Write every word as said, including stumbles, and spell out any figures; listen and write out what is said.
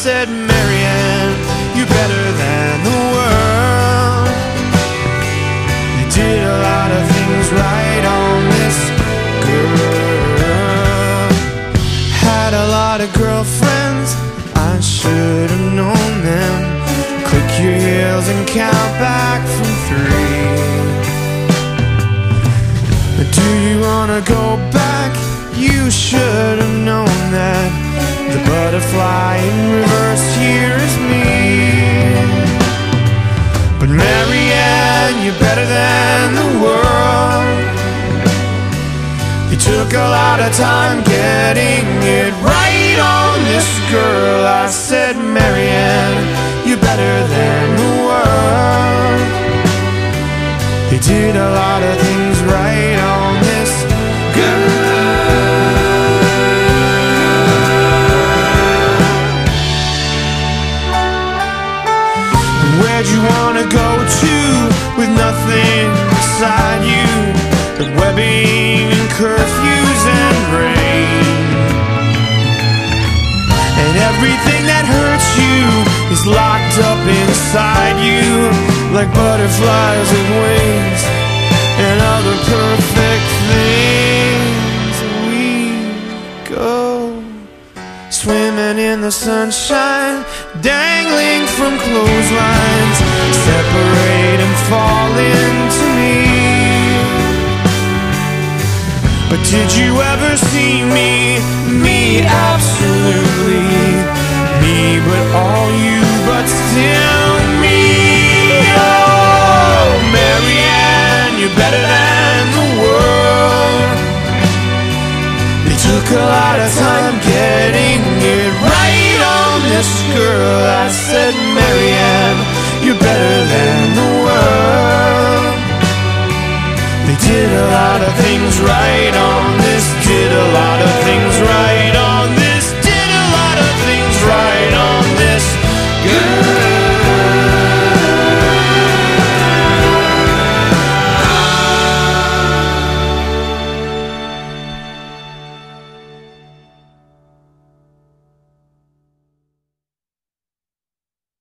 said, Marianne, you're better than the world. They did a lot of things right on this girl. Had a lot of girlfriends, I should have known them. Click your heels and count back from three. Do you wanna go back? You should have known that the butterfly in reverse here is me. But Marianne, you're better than the world. It took a lot of time getting it right on this girl. I said, Marianne, you're better than the world. They did a lot of things right on this girl. Where'd you wanna go to with nothing beside you but webbing and curfews and rain? And everything that hurts you is locked up inside you, like butterflies with wings and other perfect things. We go swimming in the sunshine, dangling from clotheslines, separate and fall into me. But did you ever see me? Me, absolutely. Me, but all you, but still me. Oh, Marianne, you're better than the world. They took a lot of time getting it right on this girl. I said, Marianne, you're better than the world. They did a lot of things right on this, did a lot of things right on